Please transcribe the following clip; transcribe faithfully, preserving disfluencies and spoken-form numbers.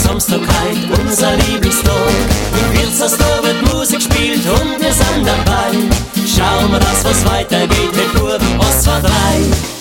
Samstag heut, unser Lieblingstag. Im Wirtshaus wird Musik gespielt und wir sind dabei. Schauen wir, dass was weitergeht mit Buben, was zwei, drei.